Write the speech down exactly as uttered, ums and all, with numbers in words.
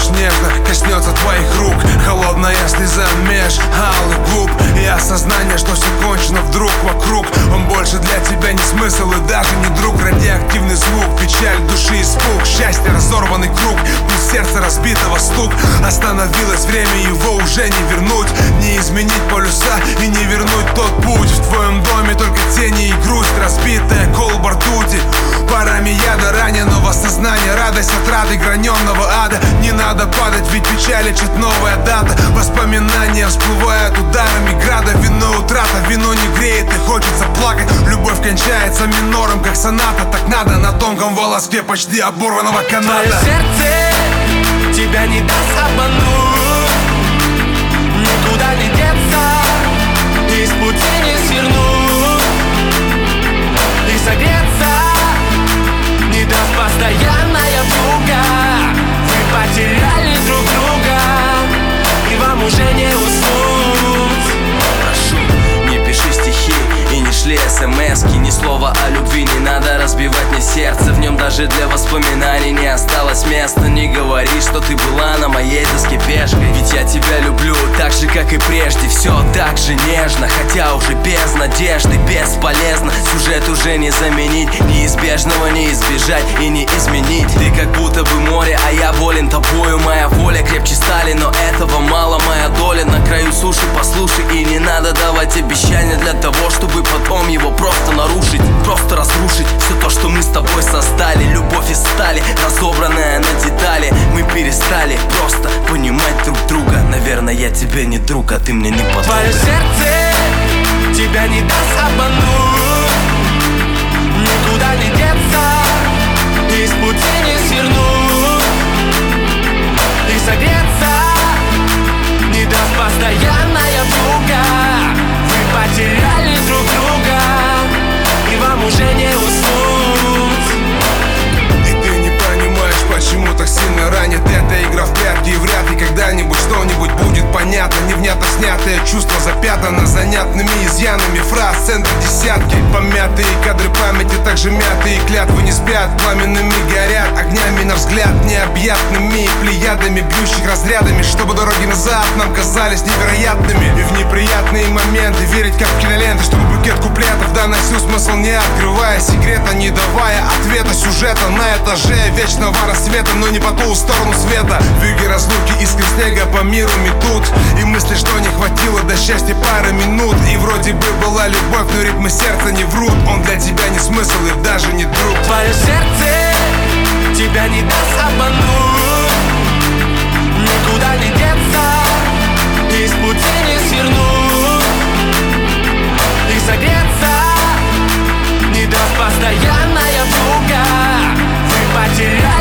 лишь нежно коснется твоих рук. Холодная слеза меж алых губ и осознание, что все кончено вдруг вокруг. Он больше для тебя не смысл и даже не друг. Радиоактивный звук, печаль души, испуг, счастье, разорванный круг, плюс сердце разбитого стук. Остановилось время, его уже не вернуть, не изменить полюса и не вернуть тот путь. В твоем доме только тени и грусть, разбитая колба ртути, парами яда раненого сознания, радость от рады граненного ада. Не надо падать, ведь печаль лечит новая дата. Воспоминания всплывают ударами града. Вино утрата, вино не греет и хочется плакать. Любовь кончается минором, как соната. Так надо на тонком волоске почти оборванного каната. Твое сердце тебя не даст обмануть, никуда не деться, из пути не свернуть, и согреться не даст постоянная вьюга. Вы потеряли друг друга, и вам уже не уснуть. Прошу, не пиши стихи и не шли смски. Ни слова о любви, не надо разбивать мне сердце. В нем даже для воспоминаний не осталось места. Не говори, что ты была на моей доске пешкой, ведь я тебя люблю так же, как и прежде. Все так же нежно, хотя уже без надежды. Бесполезно, сюжет уже не заменить. Неизбежного не избежать и не изменить. Ты как будто бы море, а я болен тобою. Моя воля крепче стали, но этого мало. Моя доля на краю суши, послушай. И не надо давать обещания для того, чтобы потом его просто нарушить, просто разрушить все то, что мы с тобой создали. Любовь из стали, разобранная на детали. Мы перестали просто понимать друг друга. Наверное, я тебе не друг, а ты мне не подруга. Твое сердце тебя не даст обмануть, никуда не деться, из пути не свернуть, и согреться не даст постоянная вьюга. Вы потеряли друг друга, и вам уже не уснуть. И ты не понимаешь, почему так сильно ранит эта игра в прятки. И вряд ли когда-нибудь что-нибудь будет понятно. Невнятно снятое чувство запятнано занятными изъянами фраз, центр десятки. Помятые кадры памяти, также мятые клятвы не спят, пламенными горят, огнями на взгляд необъятными, плеядами бьющих разрядами, чтобы дороги назад нам казались невероятными. И в неприятные моменты верить как в киноленты, чтобы букет куплетов доносил смысл, не открывая секрета, не давая ответа сюжета. На этаже вечного рассвета, но не по ту сторону света. Вьюги разлуки, искры снега по миру метут, и мысли, что не хватило до счастья пары минут. И вроде бы была любовь, но ритмы сердца не врут. Он для тебя не смысл и даже не друг. Твое сердце тебя не даст обмануть, никуда не деться, из пути не свернуть, и согреться не даст постоянная вьюга. Вы потеряли